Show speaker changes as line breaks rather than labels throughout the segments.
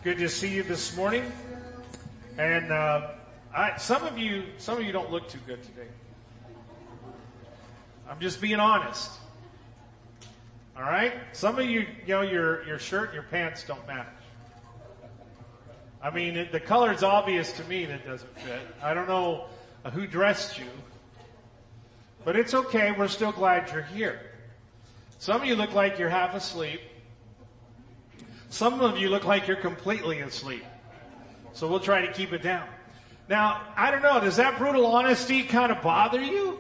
Good to see you this morning. And some of you don't look too good today. I'm just being honest. All right? Some of you, your shirt and your pants don't match. I mean, the color's obvious to me that it doesn't fit. I don't know who dressed you. But it's okay. We're still glad you're here. Some of you look like you're half asleep. Some of you look like you're completely asleep. So we'll try to keep it down. Now, I don't know. Does that brutal honesty kind of bother you?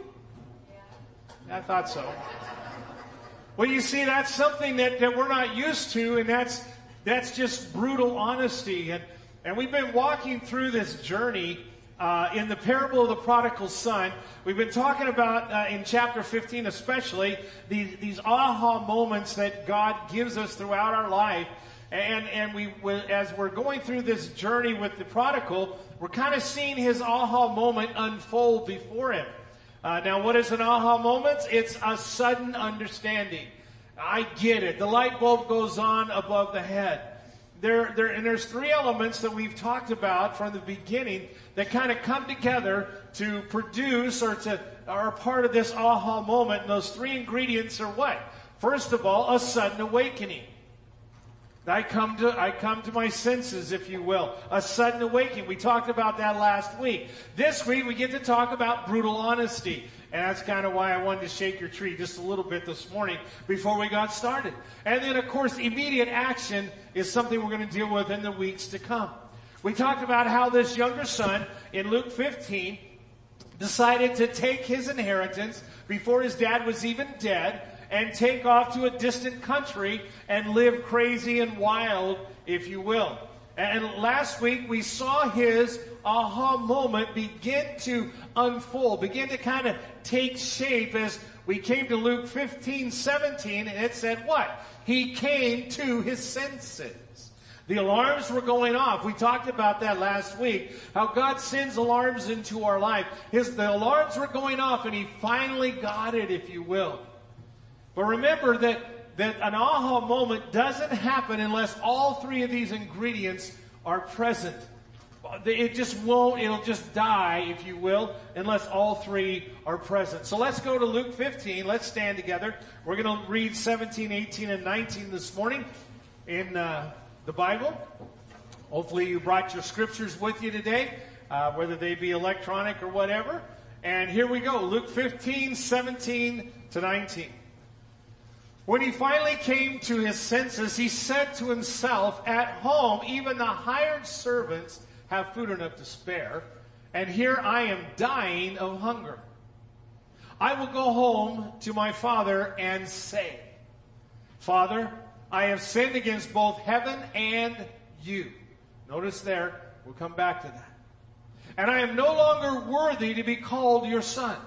I thought so. Well, you see, that's something that we're not used to, and that's just brutal honesty. And we've been walking through this journey in the parable of the prodigal son. We've been talking about, in chapter 15 especially, these aha moments that God gives us throughout our life. And as we're going through this journey with the prodigal, we're kind of seeing his aha moment unfold before him. Now, what is an aha moment? It's a sudden understanding. I get it. The light bulb goes on above the head. And there's three elements that we've talked about from the beginning that kind of come together to produce or are part of this aha moment. And those three ingredients are what? First of all, a sudden awakening. I come to my senses, if you will. A sudden awakening. We talked about that last week. This week, we get to talk about brutal honesty. And that's kind of why I wanted to shake your tree just a little bit this morning before we got started. And then, of course, immediate action is something we're going to deal with in the weeks to come. We talked about how this younger son in Luke 15 decided to take his inheritance before his dad was even dead and take off to a distant country and live crazy and wild, if you will. And last week we saw his aha moment begin to unfold, begin to kind of take shape as we came to Luke 15:17, and it said what? He came to his senses. The alarms were going off. We talked about that last week, how God sends alarms into our life. The alarms were going off, and he finally got it, if you will. But remember that an aha moment doesn't happen unless all three of these ingredients are present. It just won't, it'll just die, if you will, unless all three are present. So let's go to Luke 15. Let's stand together. We're going to read 17, 18, and 19 this morning in the Bible. Hopefully you brought your scriptures with you today, whether they be electronic or whatever. And here we go, Luke 15, 17 to 19. When he finally came to his senses, he said to himself, "At home, even the hired servants have food enough to spare, and here I am dying of hunger. I will go home to my father and say, 'Father, I have sinned against both heaven and you.'" Notice there, we'll come back to that. "And I am no longer worthy to be called your son.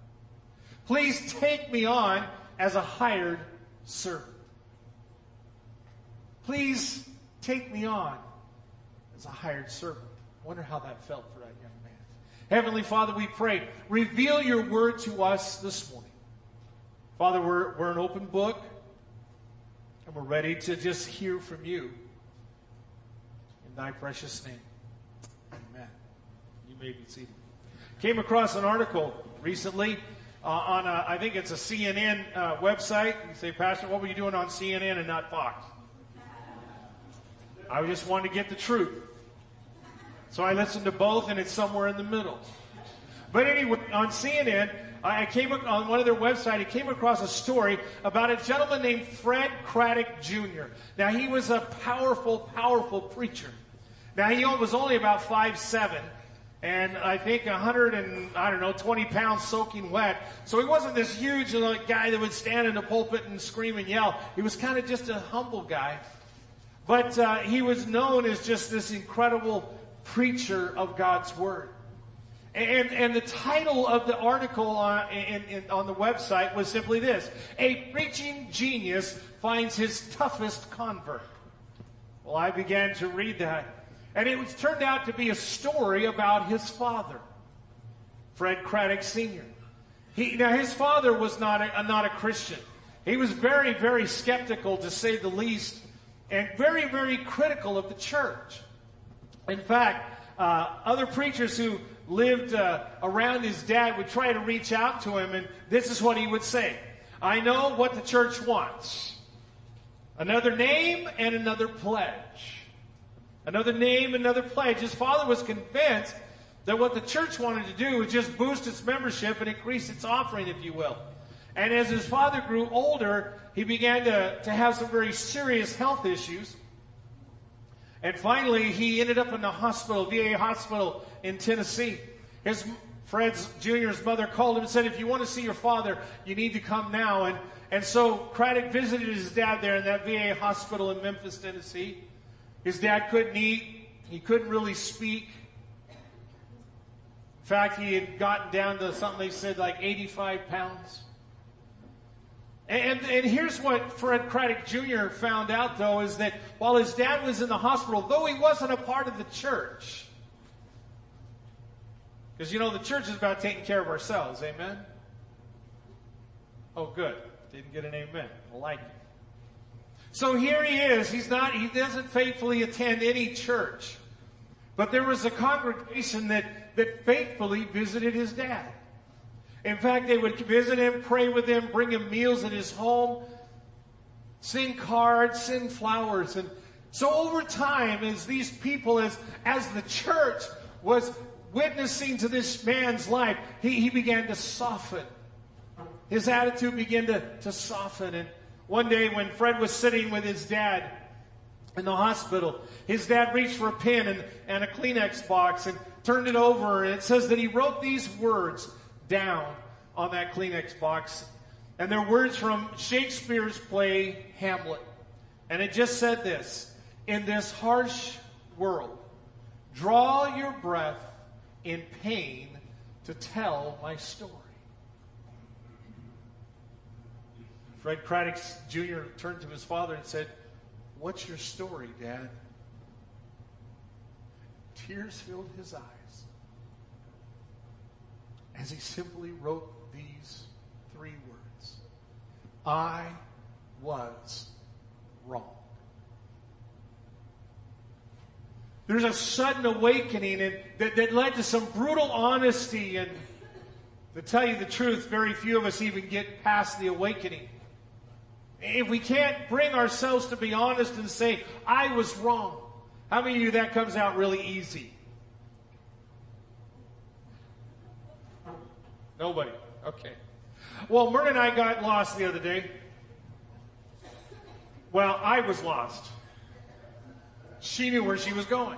Please take me on as a hired servant." Please take me on as a hired servant. I wonder how that felt for that young man. Heavenly Father, we pray, reveal your word to us this morning. Father, we're an open book, and we're ready to just hear from you. In thy precious name, amen. You may be seated. Came across an article recently on I think it's a CNN website. You say, "Pastor, what were you doing on CNN and not Fox?" I just wanted to get the truth. So I listened to both, and it's somewhere in the middle. But anyway, on CNN, I came on one of their websites, I came across a story about a gentleman named Fred Craddock Jr. Now, he was a powerful, powerful preacher. Now, he was only about 5'7", and I think 120 pounds soaking wet. So he wasn't this huge guy that would stand in the pulpit and scream and yell. He was kind of just a humble guy. But he was known as just this incredible preacher of God's Word. And the title of the article on the website was simply this: "A preaching genius finds his toughest convert." Well, I began to read that. And it turned out to be a story about his father, Fred Craddock Sr. Now, his father was not a Christian. He was very, very skeptical, to say the least, and very, very critical of the church. In fact, other preachers who lived around his dad would try to reach out to him, and this is what he would say. I know what the church wants. Another name and another pledge. Another name, another pledge. His father was convinced that what the church wanted to do was just boost its membership and increase its offering, if you will. And as his father grew older, he began to have some very serious health issues. And finally, he ended up in the hospital, VA hospital in Tennessee. Fred Jr.'s mother called him and said, if you want to see your father, you need to come now. And so Craddock visited his dad there in that VA hospital in Memphis, Tennessee. His dad couldn't eat. He couldn't really speak. In fact, he had gotten down to something they said like 85 pounds. And here's what Fred Craddock Jr. found out, though, is that while his dad was in the hospital, though he wasn't a part of the church, because, you know, the church is about taking care of ourselves, amen? Oh, good. Didn't get an amen. I like it. So here he is. He doesn't faithfully attend any church. But there was a congregation that faithfully visited his dad. In fact, they would visit him, pray with him, bring him meals at his home, send cards, send flowers. And so over time, as these people, as the church was witnessing to this man's life, he began to soften. His attitude began to soften. And one day when Fred was sitting with his dad in the hospital, his dad reached for a pen and a Kleenex box and turned it over. And it says that he wrote these words down on that Kleenex box. And they're words from Shakespeare's play Hamlet. And it just said this: in this harsh world, draw your breath in pain to tell my story. Fred Craddock Jr. turned to his father and said, what's your story, Dad? Tears filled his eyes as he simply wrote these 3 words. I was wrong. There's a sudden awakening that led to some brutal honesty, and to tell you the truth, very few of us even get past the awakening. If we can't bring ourselves to be honest and say, I was wrong, how many of you that comes out really easy? Nobody. Okay. Well, Myrna and I got lost the other day. Well, I was lost. She knew where she was going.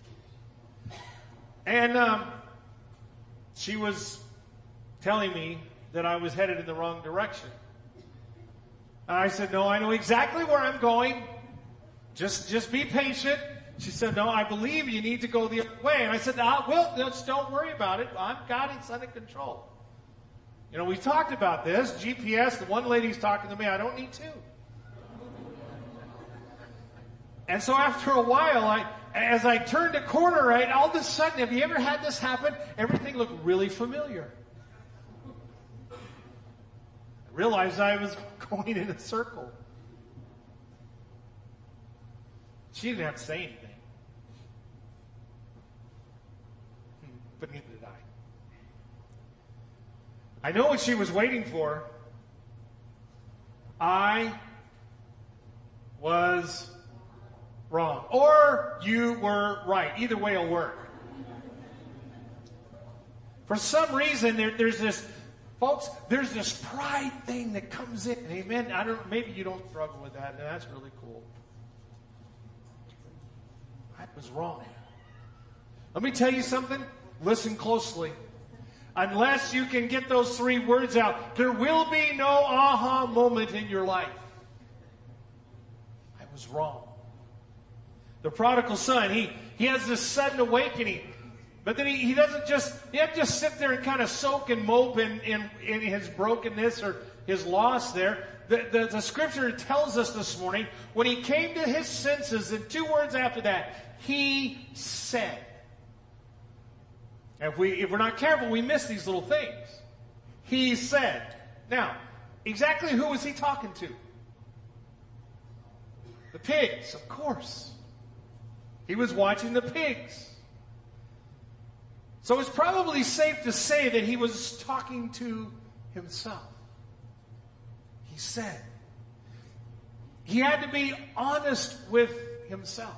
And she was telling me that I was headed in the wrong direction. And I said, no, I know exactly where I'm going. Just be patient. She said, no, I believe you need to go the other way. And I said, well, just don't worry about it. I've got it under control. You know, we talked about this. GPS, the one lady's talking to me. I don't need to. And so after a while, as I turned a corner, right, all of a sudden, have you ever had this happen? Everything looked really familiar. I realized I was going in a circle. She didn't have to say anything. But neither did I. I know what she was waiting for. I was wrong. Or you were right. Either way will work. For some reason, there's this, folks, there's this pride thing that comes in. Amen. Maybe you don't struggle with that, and that's really cool. I was wrong. Let me tell you something. Listen closely. Unless you can get those 3 words out, there will be no aha moment in your life. I was wrong. The prodigal son, he has this sudden awakening. But then he doesn't just sit there and kind of soak and mope in his brokenness or his loss there. The scripture tells us this morning, when he came to his senses, and 2 words after that, he said. If we're not careful, we miss these little things. He said. Now, exactly who was he talking to? The pigs, of course. He was watching the pigs. So it's probably safe to say that he was talking to himself. He said, he had to be honest with himself.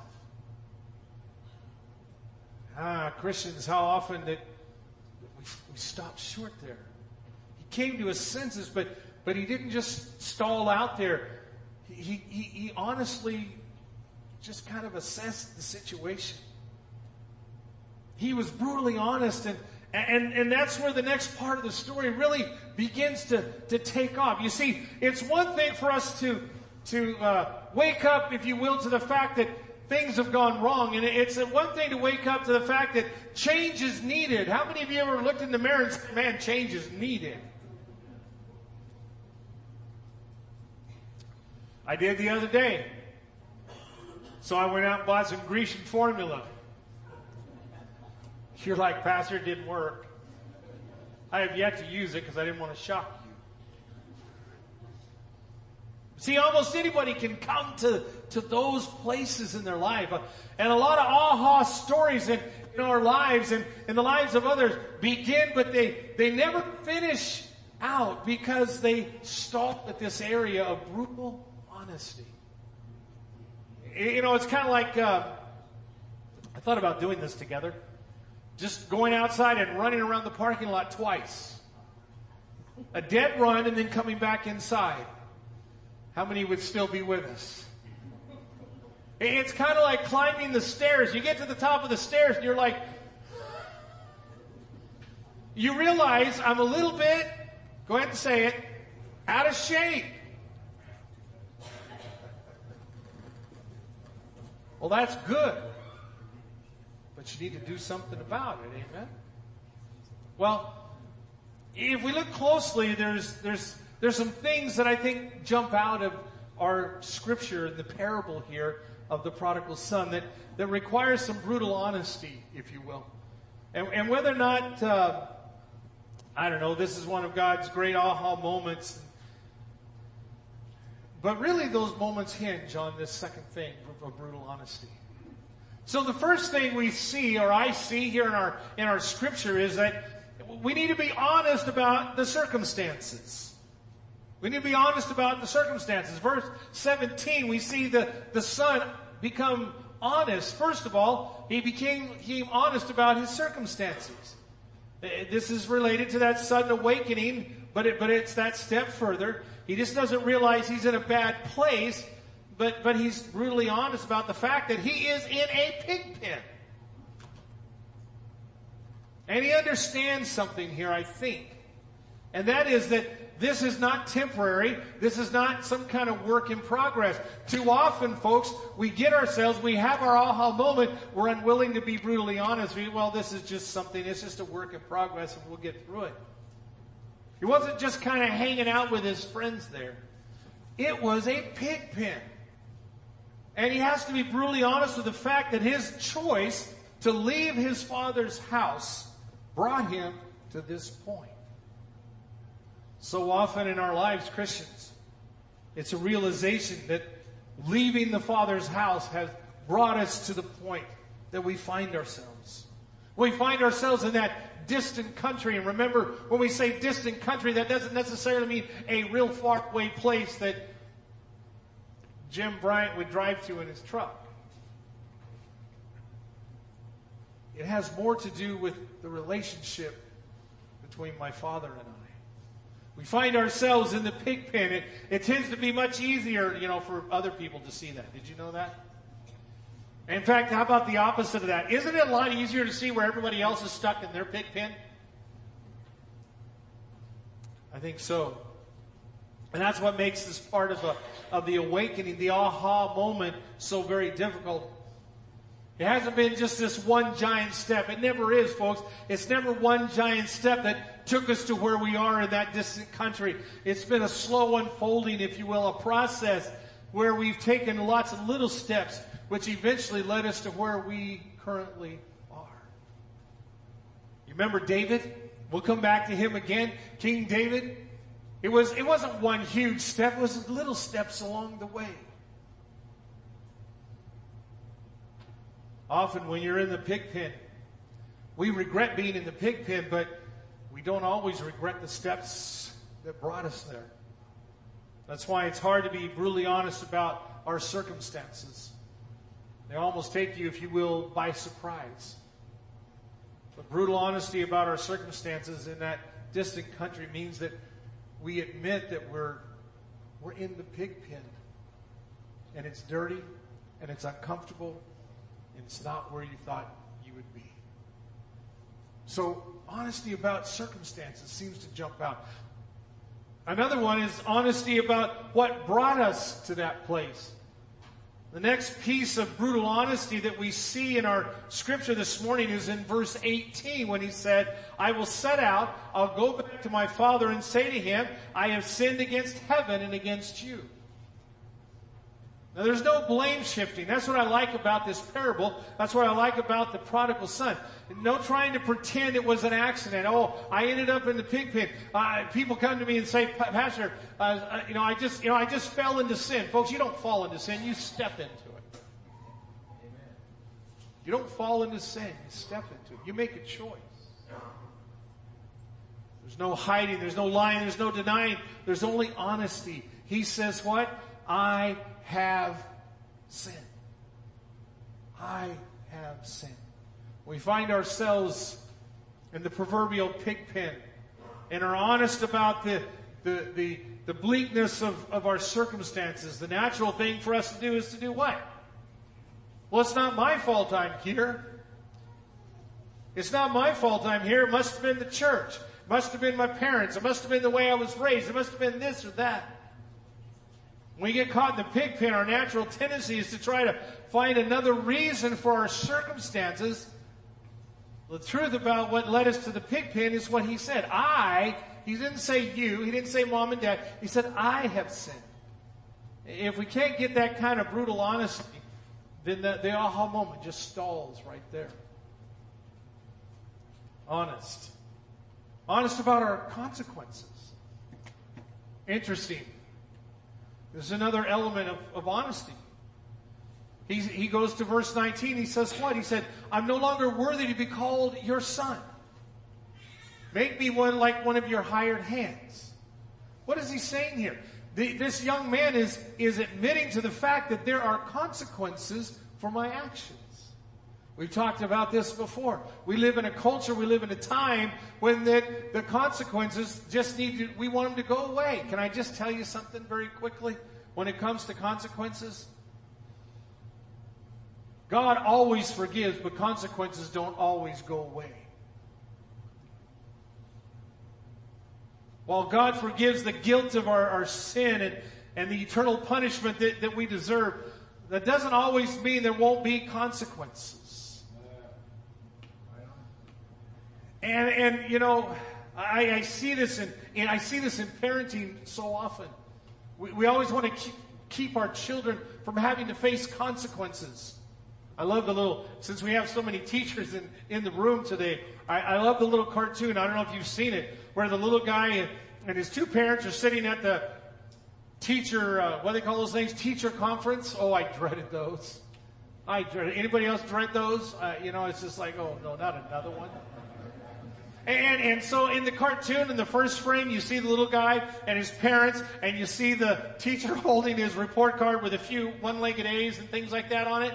Christians, how often that we stop short there. He came to his senses, but he didn't just stall out there. He honestly just kind of assessed the situation. He was brutally honest, and that's where the next part of the story really begins to take off. You see, it's one thing for us to wake up, if you will, to the fact that things have gone wrong. And it's one thing to wake up to the fact that change is needed. How many of you ever looked in the mirror and said, man, change is needed? I did the other day. So I went out and bought some Grecian formula. You're like, Pastor, it didn't work. I have yet to use it because I didn't want to shock you. See, almost anybody can come to those places in their life. And a lot of aha stories in our lives and in the lives of others begin, but they never finish out because they stop at this area of brutal honesty. It's kind of like, I thought about doing this together. Just going outside and running around the parking lot twice. A dead run and then coming back inside. How many would still be with us? It's kind of like climbing the stairs. You get to the top of the stairs and you're like, you realize I'm a little bit, go ahead and say it, out of shape. Well, that's good. But you need to do something about it, amen? Well, if we look closely, there's some things that I think jump out of our scripture, the parable here of the prodigal son, that requires some brutal honesty, if you will. And whether or not, I don't know, this is one of God's great aha moments. But really those moments hinge on this second thing of brutal honesty. So the first thing we see, or I see here in our scripture, is that we need to be honest about the circumstances. We need to be honest about the circumstances. Verse 17, we see the son become honest. First of all, he became honest about his circumstances. This is related to that sudden awakening, but it's that step further. He just doesn't realize he's in a bad place, but he's brutally honest about the fact that he is in a pig pen. And he understands something here, I think. And that is that this is not temporary. This is not some kind of work in progress. Too often, folks, we have our aha moment. We're unwilling to be brutally honest. This is just something, it's just a work in progress and we'll get through it. He wasn't just kind of hanging out with his friends there. It was a pig pen. And he has to be brutally honest with the fact that his choice to leave his father's house brought him to this point. So often in our lives, Christians, it's a realization that leaving the Father's house has brought us to the point that we find ourselves. We find ourselves in that distant country. And remember, when we say distant country, that doesn't necessarily mean a real far away place that Jim Bryant would drive to in his truck. It has more to do with the relationship between my father and I. We find ourselves in the pig pen. It tends to be much easier, for other people to see that. Did you know that? In fact, how about the opposite of that? Isn't it a lot easier to see where everybody else is stuck in their pig pen? I think so. And that's what makes this part of the awakening, the aha moment, so very difficult. It hasn't been just this one giant step. It never is, folks. It's never one giant step that took us to where we are in that distant country. It's been a slow unfolding, if you will, a process where we've taken lots of little steps, which eventually led us to where we currently are. You remember David? We'll come back to him again. King David. It wasn't one huge step. It was little steps along the way. Often when you're in the pig pen, we regret being in the pig pen, but we don't always regret the steps that brought us there. That's why it's hard to be brutally honest about our circumstances. They almost take you, if you will, by surprise. But brutal honesty about our circumstances in that distant country means that we admit that we're in the pig pen. And it's dirty, and it's uncomfortable, and it's not where you thought you would be. So honesty about circumstances seems to jump out. Another one is honesty about what brought us to that place. The next piece of brutal honesty that we see in our scripture this morning is in verse 18 when he said, I will set out, I'll go back to my father and say to him, I have sinned against heaven and against you. Now there's no blame shifting. That's what I like about this parable. That's what I like about the prodigal son. No trying to pretend it was an accident. Oh, I ended up in the pig pen. People come to me and say, Pastor, I just fell into sin. Folks, you don't fall into sin. You step into it. Amen. You don't fall into sin. You step into it. You make a choice. There's no hiding. There's no lying. There's no denying. There's only honesty. He says what? I have sinned. I have sinned. We find ourselves in the proverbial pig pen and are honest about the bleakness of our circumstances. The natural thing for us to do is to do what? Well, it's not my fault I'm here. It's not my fault I'm here. It must have been the church. It must have been my parents. It must have been the way I was raised. It must have been this or that. When we get caught in the pig pen, our natural tendency is to try to find another reason for our circumstances. The truth about what led us to the pig pen is what he said. He didn't say you, he didn't say mom and dad. He said, I have sinned. If we can't get that kind of brutal honesty, then the aha moment just stalls right there. Honest. Honest about our consequences. Interesting. There's another element of honesty. He goes to verse 19. He says what? He said, I'm no longer worthy to be called your son. Make me like one of your hired hands. What is he saying here? This young man is admitting to the fact that there are consequences for my actions. We've talked about this before. We live in a culture, we live in a time when the consequences we want them to go away. Can I just tell you something very quickly when it comes to consequences? God always forgives, but consequences don't always go away. While God forgives the guilt of our sin and the eternal punishment that we deserve, that doesn't always mean there won't be consequences. And I see this in parenting so often. We always want to keep our children from having to face consequences. I love since we have so many teachers in the room today, I love the little cartoon. I don't know if you've seen it, where the little guy and his two parents are sitting at the teacher, what do they call those things? Teacher conference. Oh, I dreaded those. Anybody else dread those? It's just like, oh no, not another one. And so in the cartoon, in the first frame, you see the little guy and his parents, and you see the teacher holding his report card with a few one-legged A's and things like that on it.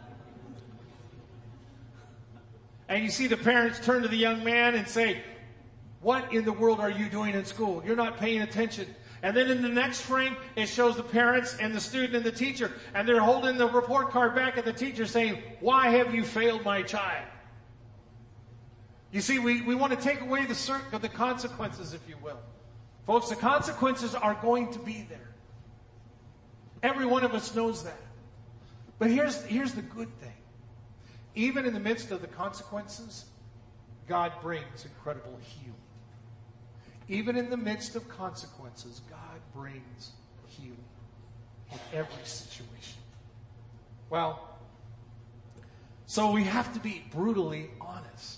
And you see the parents turn to the young man and say, what in the world are you doing in school? You're not paying attention. And then in the next frame, it shows the parents and the student and the teacher, and they're holding the report card back at the teacher saying, why have you failed my child? You see, we want to take away the consequences, if you will. Folks, the consequences are going to be there. Every one of us knows that. But here's the good thing. Even in the midst of the consequences, God brings incredible healing. Even in the midst of consequences, God brings healing in every situation. Well, so we have to be brutally honest.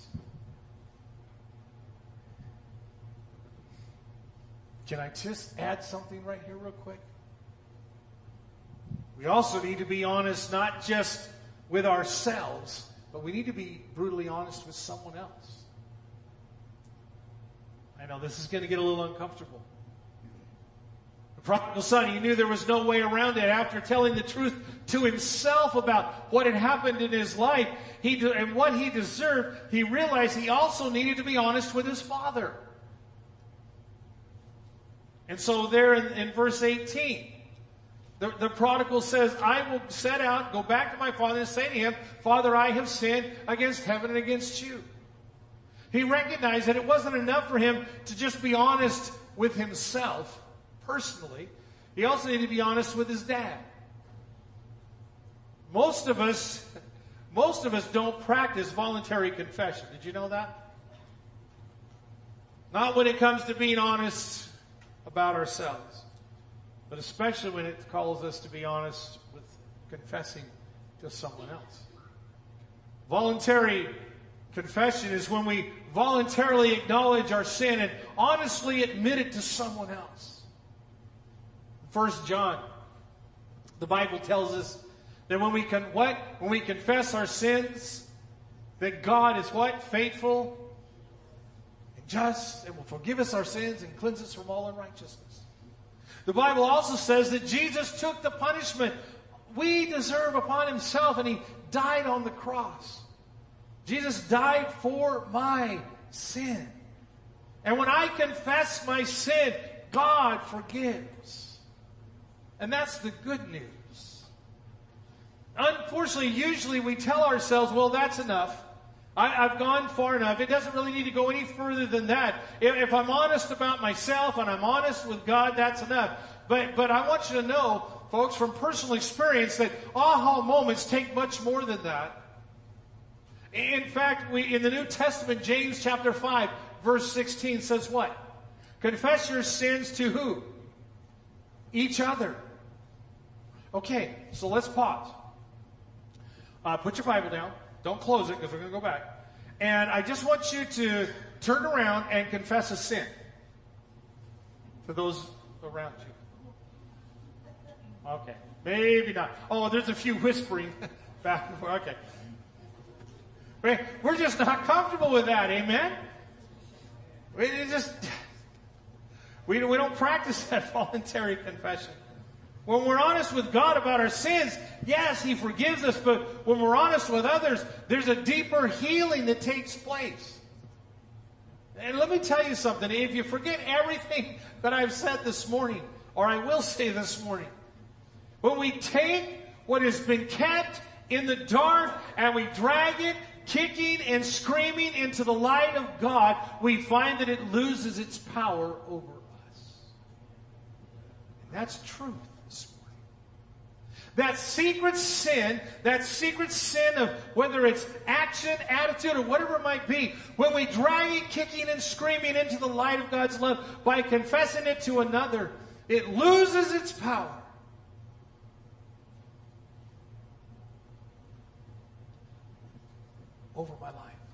Can I just add something right here real quick? We also need to be honest, not just with ourselves, but we need to be brutally honest with someone else. I know this is going to get a little uncomfortable. The prodigal son, he knew there was no way around it. After telling the truth to himself about what had happened in his life and what he deserved, he realized he also needed to be honest with his father. And so there in verse 18, the prodigal says, I will set out, go back to my father and say to him, Father, I have sinned against heaven and against you. He recognized that it wasn't enough for him to just be honest with himself personally. He also needed to be honest with his dad. Most of us don't practice voluntary confession. Did you know that? Not when it comes to being honest about ourselves, but especially when it calls us to be honest with confessing to someone else. Voluntary confession is when we voluntarily acknowledge our sin and honestly admit it to someone else. 1 John, the Bible tells us that when we confess our sins, that God is what? Faithful and just, and will forgive us our sins and cleanse us from all unrighteousness. The Bible also says that Jesus took the punishment we deserve upon himself, and he died on the cross. Jesus died for my sin. And when I confess my sin, God forgives. And that's the good news. Unfortunately, usually we tell ourselves, well, that's enough. I've gone far enough. It doesn't really need to go any further than that. If I'm honest about myself and I'm honest with God, that's enough. But I want you to know, folks, from personal experience, that aha moments take much more than that. In fact, in the New Testament, James chapter 5, verse 16 says what? Confess your sins to who? Each other. Okay, so let's pause. Put your Bible down. Don't close it because we're going to go back. And I just want you to turn around and confess a sin to those around you. Okay, maybe not. Oh, there's a few whispering back and forth. Okay. We're just not comfortable with that, amen? We don't practice that voluntary confession. When we're honest with God about our sins, yes, he forgives us, but when we're honest with others, there's a deeper healing that takes place. And let me tell you something. If you forget everything that I've said this morning, or I will say this morning, when we take what has been kept in the dark and we drag it, kicking and screaming into the light of God, we find that it loses its power over us. And that's truth this morning. That secret sin of whether it's action, attitude, or whatever it might be, when we drag it kicking and screaming into the light of God's love by confessing it to another, it loses its power. Over my life.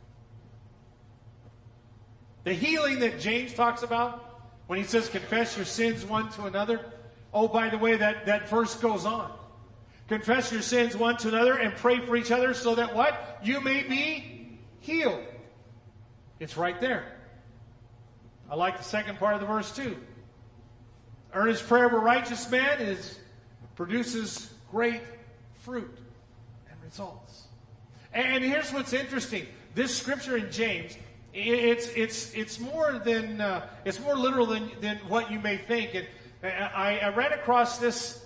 The healing that James talks about when he says confess your sins one to another. Oh, by the way, that verse goes on. Confess your sins one to another and pray for each other so that what? You may be healed. It's right there. I like the second part of the verse too. Earnest prayer of a righteous man produces great fruit and results. And here's what's interesting. This scripture in James, it's more literal than what you may think. And I ran across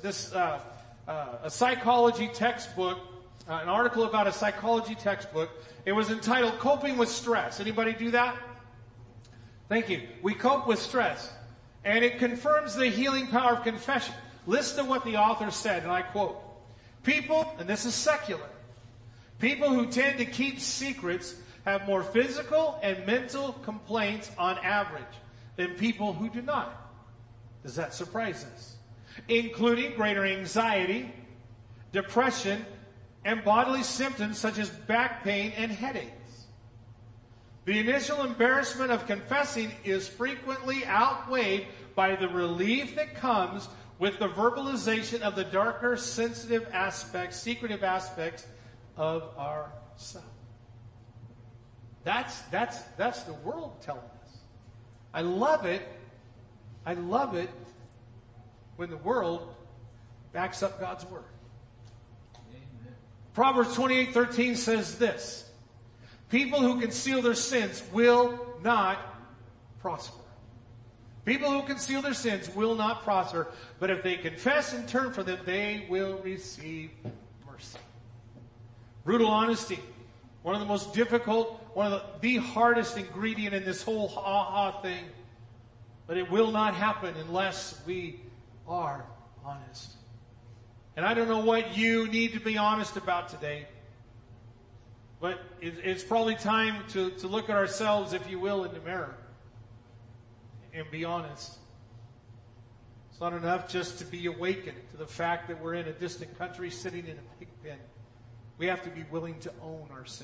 a psychology textbook, an article about a psychology textbook. It was entitled "Coping with Stress." Anybody do that? Thank you. We cope with stress, and it confirms the healing power of confession. Listen to what the author said, and I quote: "People, and this is secular. People who tend to keep secrets have more physical and mental complaints on average than people who do not." Does that surprise us? Including greater anxiety, depression, and bodily symptoms such as back pain and headaches. The initial embarrassment of confessing is frequently outweighed by the relief that comes with the verbalization of the darker, secretive aspects of ourselves. That's the world telling us. I love it. I love it when the world backs up God's word. Amen. Proverbs 28:13 says this: people who conceal their sins will not prosper. People who conceal their sins will not prosper, but if they confess and turn from them, they will receive mercy. Brutal honesty. One of the most difficult, one of the hardest ingredient in this whole thing. But it will not happen unless we are honest. And I don't know what you need to be honest about today. But it's probably time to look at ourselves, if you will, in the mirror. And be honest. It's not enough just to be awakened to the fact that we're in a distant country sitting in a pig pen. We have to be willing to own our sin.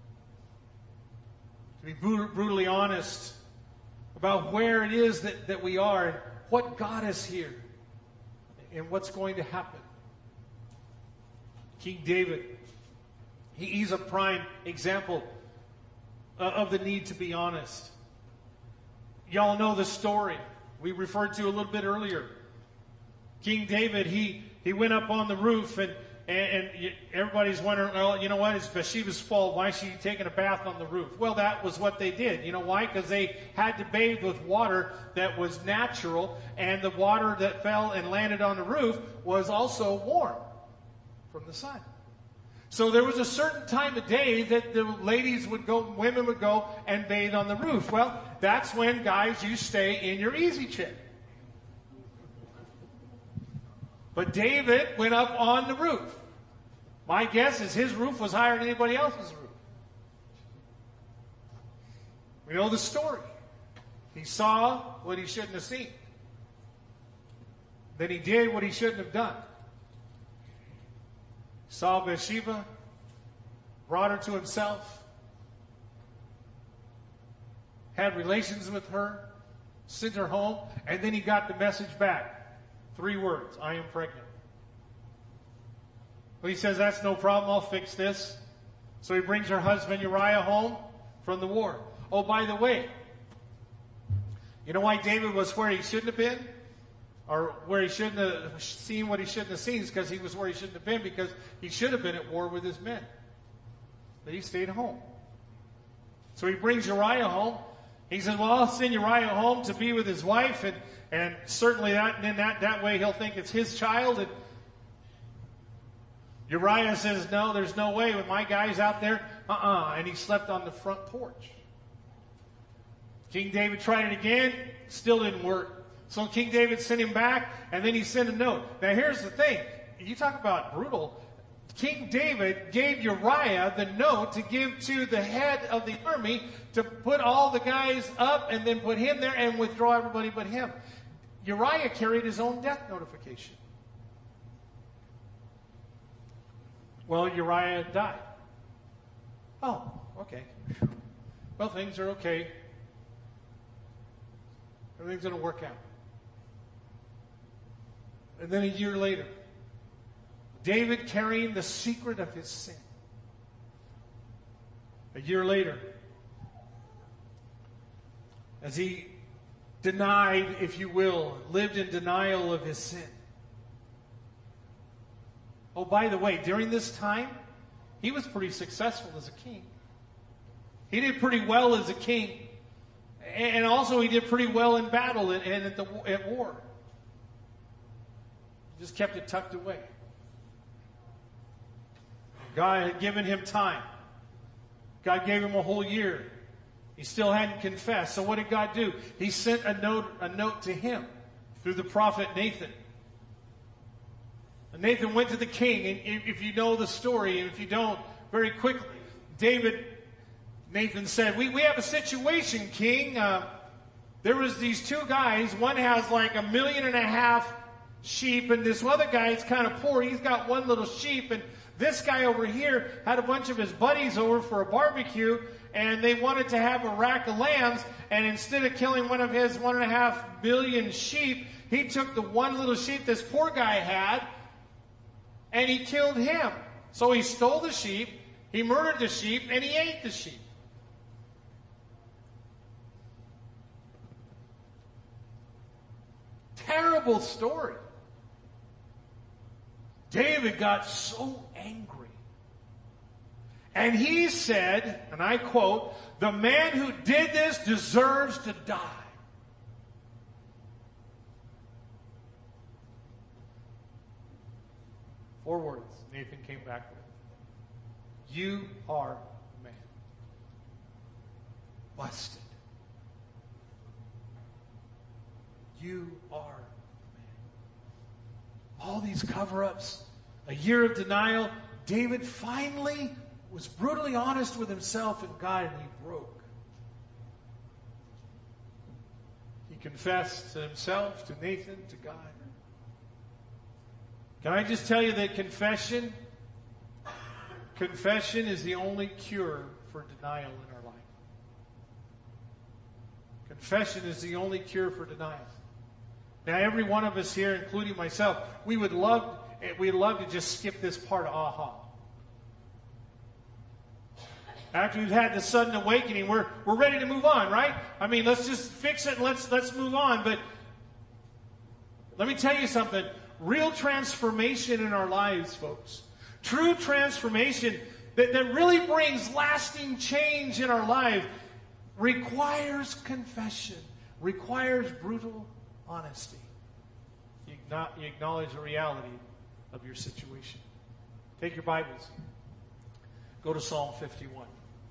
To be brutally honest about where it is that we are and what got us here and what's going to happen. King David, he's a prime example of the need to be honest. Y'all know the story we referred to a little bit earlier. King David, he went up on the roof and everybody's wondering, well, you know what? It's Bathsheba's fault. Why is she taking a bath on the roof? Well, that was what they did. You know why? Because they had to bathe with water that was natural, and the water that fell and landed on the roof was also warm from the sun. So there was a certain time of day that the ladies would go, women would go and bathe on the roof. Well, that's when, guys, you stay in your easy chair. But David went up on the roof. My guess is his roof was higher than anybody else's roof. We know the story. He saw what he shouldn't have seen. Then he did what he shouldn't have done. Saw Bathsheba, brought her to himself, had relations with her, sent her home, and then he got the message back. 3 words: I am pregnant. Well, he says, that's no problem, I'll fix this. So he brings her husband Uriah home from the war. Oh, by the way, you know why David was where he shouldn't have been? Or where he shouldn't have seen what he shouldn't have seen? Is because he was where he shouldn't have been, because he should have been at war with his men. But he stayed home. So he brings Uriah home. He says, well, I'll send Uriah home to be with his wife, and certainly that way he'll think it's his child. And Uriah says, no, there's no way. With my guys out there, and he slept on the front porch. King David tried it again, still didn't work. So King David sent him back, and then he sent a note. Now here's the thing. You talk about brutal. King David gave Uriah the note to give to the head of the army to put all the guys up and then put him there and withdraw everybody but him. Uriah carried his own death notification. Well, Uriah died. Oh, okay. Well, things are okay. Everything's going to work out. And then a year later, David carrying the secret of his sin. A year later, as he denied, if you will, lived in denial of his sin. Oh, by the way, during this time, he was pretty successful as a king. He did pretty well as a king. And also he did pretty well in battle and at war. Just kept it tucked away. God had given him time. God gave him a whole year. He still hadn't confessed. So what did God do? He sent a note to him through the prophet Nathan. And Nathan went to the king, and if you know the story, and if you don't, very quickly, Nathan said, we have a situation, king. There was these 2 guys. One has like 1.5 million sheep, and this other guy is kind of poor. He's got 1 little sheep, and this guy over here had a bunch of his buddies over for a barbecue, and they wanted to have a rack of lambs, and instead of killing one of his 1.5 billion sheep, he took the 1 little sheep this poor guy had, and he killed him. So he stole the sheep, he murdered the sheep, and he ate the sheep. Terrible story. David got so angry. And he said, and I quote, "The man who did this deserves to die." Four words Nathan came back with. You are a man. Busted. You are a man. All these cover-ups, a year of denial. David finally was brutally honest with himself and God, and he broke. He confessed to himself, to Nathan, to God. Can I just tell you that confession is the only cure for denial in our life. Confession is the only cure for denial. Now, every one of us here, including myself, we'd love to just skip this part of aha. After we've had the sudden awakening, we're ready to move on, right? I mean, let's just fix it and let's move on. But let me tell you something. Real transformation in our lives, folks. True transformation that really brings lasting change in our life requires confession, requires brutal honesty. You acknowledge the reality of your situation. Take your Bibles. Go to Psalm 51.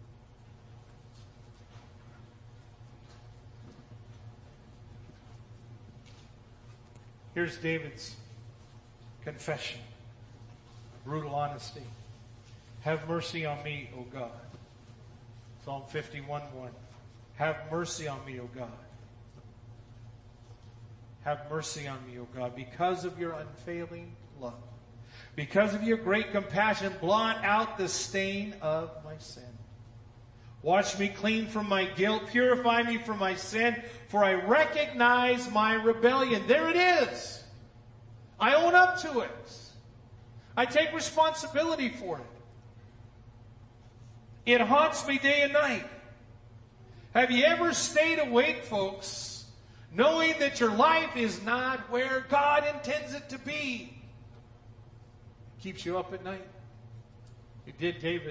Here's David's confession. Brutal honesty. Have mercy on me, O God. Psalm 51:1. Have mercy on me, O God. Have mercy on me, O God, because of your unfailing love. Because of your great compassion, blot out the stain of my sin. Wash me clean from my guilt. Purify me from my sin, for I recognize my rebellion. There it is. I own up to it. I take responsibility for it. It haunts me day and night. Have you ever stayed awake, folks, knowing that your life is not where God intends it to be? It keeps you up at night. It did David.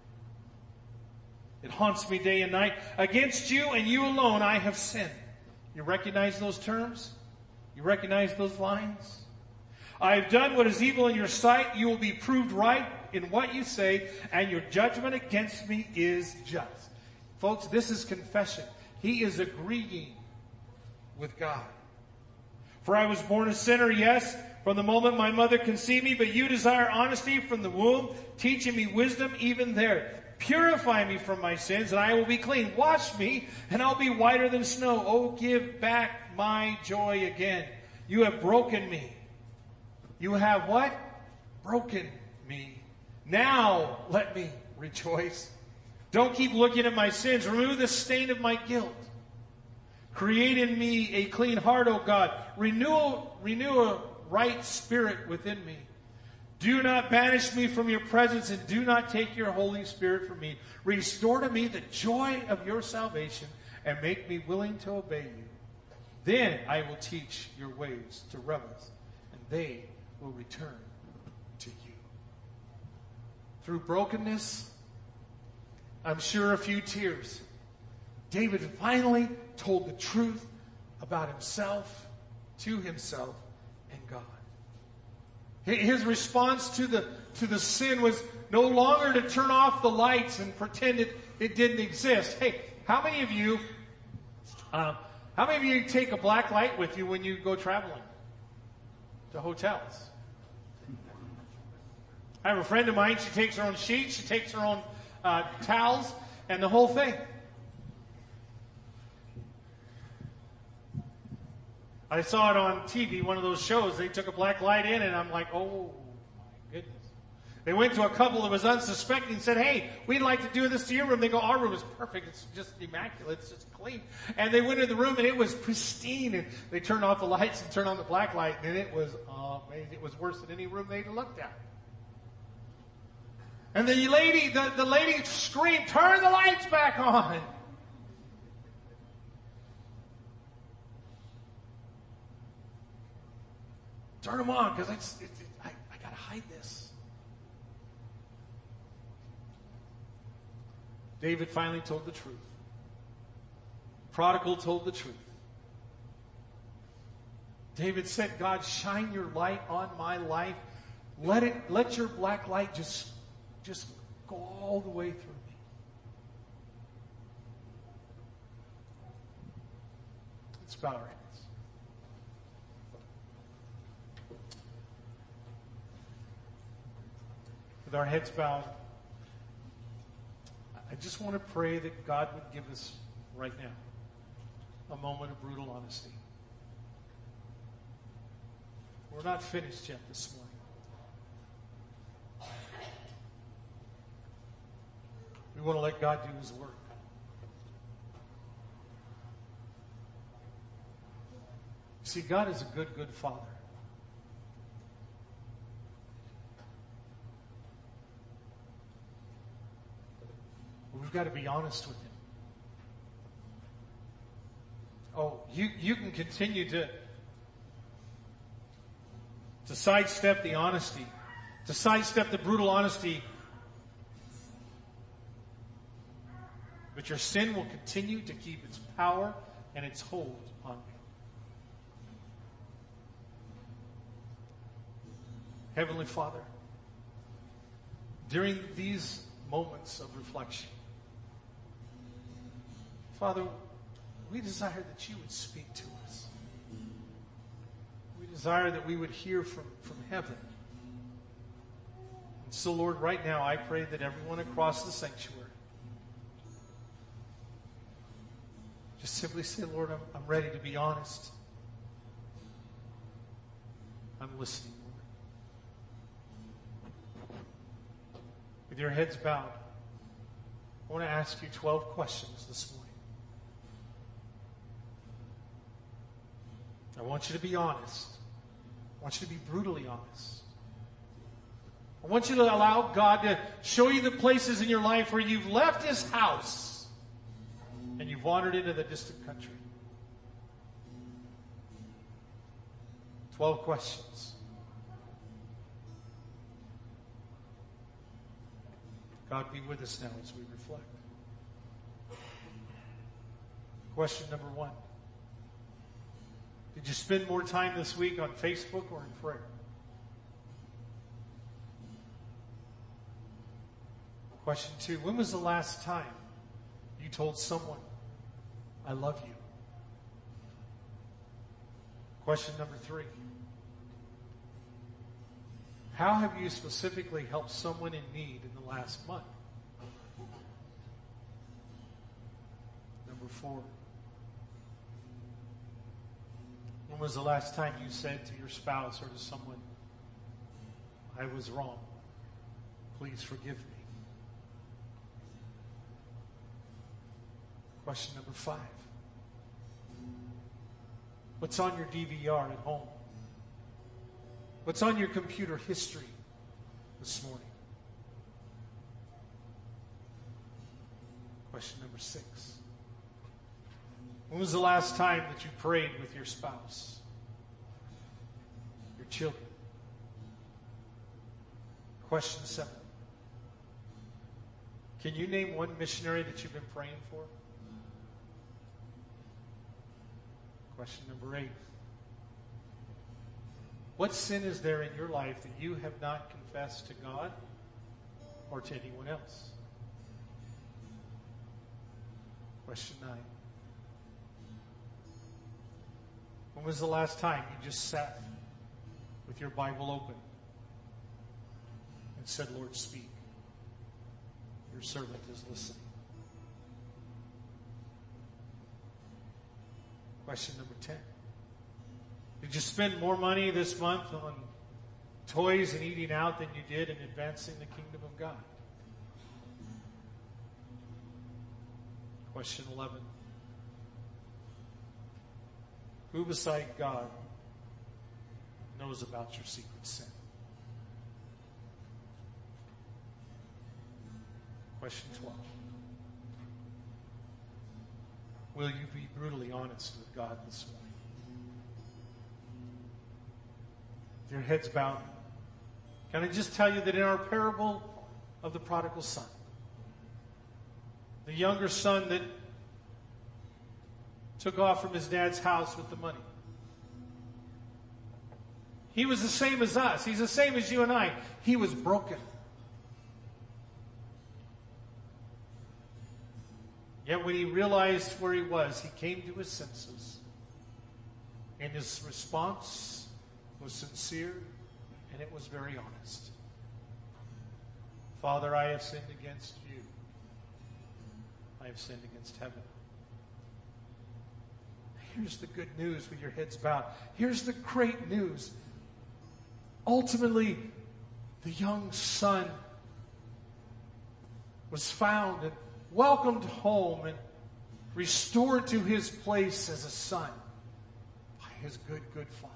It haunts me day and night. Against you and you alone I have sinned. You recognize those terms? You recognize those lines? I have done what is evil in your sight. You will be proved right in what you say, and your judgment against me is just. Folks, this is confession. He is agreeing with God. For I was born a sinner, yes, from the moment my mother conceived me, but you desire honesty from the womb, teaching me wisdom even there. Purify me from my sins, and I will be clean. Wash me, and I'll be whiter than snow. Oh, give back my joy again. You have broken me. You have what? Broken me. Now let me rejoice. Don't keep looking at my sins. Remove the stain of my guilt. Create in me a clean heart, O God. Renew a right spirit within me. Do not banish me from your presence, and do not take your Holy Spirit from me. Restore to me the joy of your salvation, and make me willing to obey you. Then I will teach your ways to rebels, and they will return to you. Through brokenness, I'm sure a few tears, David finally told the truth about himself to himself and God. His response to the sin was no longer to turn off the lights and pretend it didn't exist. Hey, how many of you take a black light with you when you go traveling to hotels? I have a friend of mine. She takes her own sheets. She takes her own towels and the whole thing. I saw it on TV, one of those shows. They took a black light in, and I'm like, oh, my goodness. They went to a couple that was unsuspecting and said, hey, we'd like to do this to your room. They go, our room is perfect. It's just immaculate. It's just clean. And they went into the room, and it was pristine. And they turned off the lights and turned on the black light, and it was amazing. It was worse than any room they'd looked at. And the lady screamed, "Turn the lights back on." Turn them on, because I got to hide this. David finally told the truth. Prodigal told the truth. David said, "God, shine your light on my life. Let your black light just go all the way through me." Let's bow our heads. With our heads bowed, I just want to pray that God would give us right now a moment of brutal honesty. We're not finished yet this morning. We want to let God do His work. See, God is a good, good Father. We've got to be honest with Him. Oh, you can continue to sidestep the honesty, to sidestep the brutal honesty, but your sin will continue to keep its power and its hold on you. Heavenly Father, during these moments of reflection, Father, we desire that you would speak to us. We desire that we would hear from heaven. And so, Lord, right now I pray that everyone across the sanctuary just simply say, "Lord, I'm ready to be honest. I'm listening, Lord." With your heads bowed, I want to ask you 12 questions this morning. I want you to be honest. I want you to be brutally honest. I want you to allow God to show you the places in your life where you've left His house and you've wandered into the distant country. 12 questions. God, be with us now as we reflect. Question number 1. Did you spend more time this week on Facebook or in prayer? Question 2. When was the last time you told someone, "I love you"? Question number 3. How have you specifically helped someone in need in the last month? Number 4. When was the last time you said to your spouse or to someone, "I was wrong. Please forgive me"? Question number 5. What's on your DVR at home? What's on your computer history this morning? Question number 6. When was the last time that you prayed with your spouse, your children? Question 7. Can you name one missionary that you've been praying for? Question number 8. What sin is there in your life that you have not confessed to God or to anyone else? Question 9. When was the last time you just sat with your Bible open and said, "Lord, speak. Your servant is listening"? Question number 10. Did you spend more money this month on toys and eating out than you did in advancing the kingdom of God? Question 11. Who beside God knows about your secret sin? Question 12. Will you be brutally honest with God this morning? With your heads bowed, can I just tell you that in our parable of the prodigal son, the younger son that took off from his dad's house with the money, he was the same as us. He's the same as you and I. He was broken. Yet when he realized where he was, he came to his senses. And his response was sincere, and it was very honest. Father, I have sinned against you. I have sinned against heaven. Here's the good news with your heads bowed. Here's the great news. Ultimately, the young son was found and welcomed home and restored to his place as a son by his good father.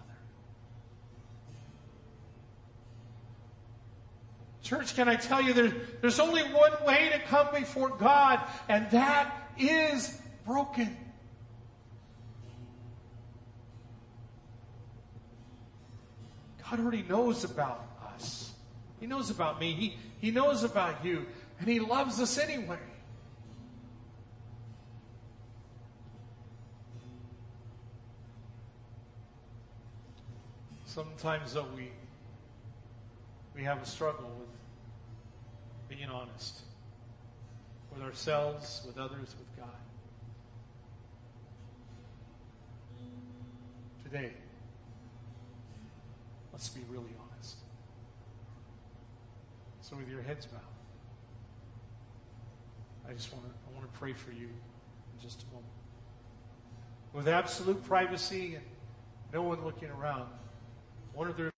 Church, can I tell you, there's only one way to come before God, and that is broken. God already knows about us. He knows about me. He knows about you. And He loves us anyway. Sometimes, though, we have a struggle with being honest with ourselves, with others, with God. Today, let's be really honest. So with your heads bowed, I want to pray for you in just a moment. With absolute privacy and no one looking around, I wonder if there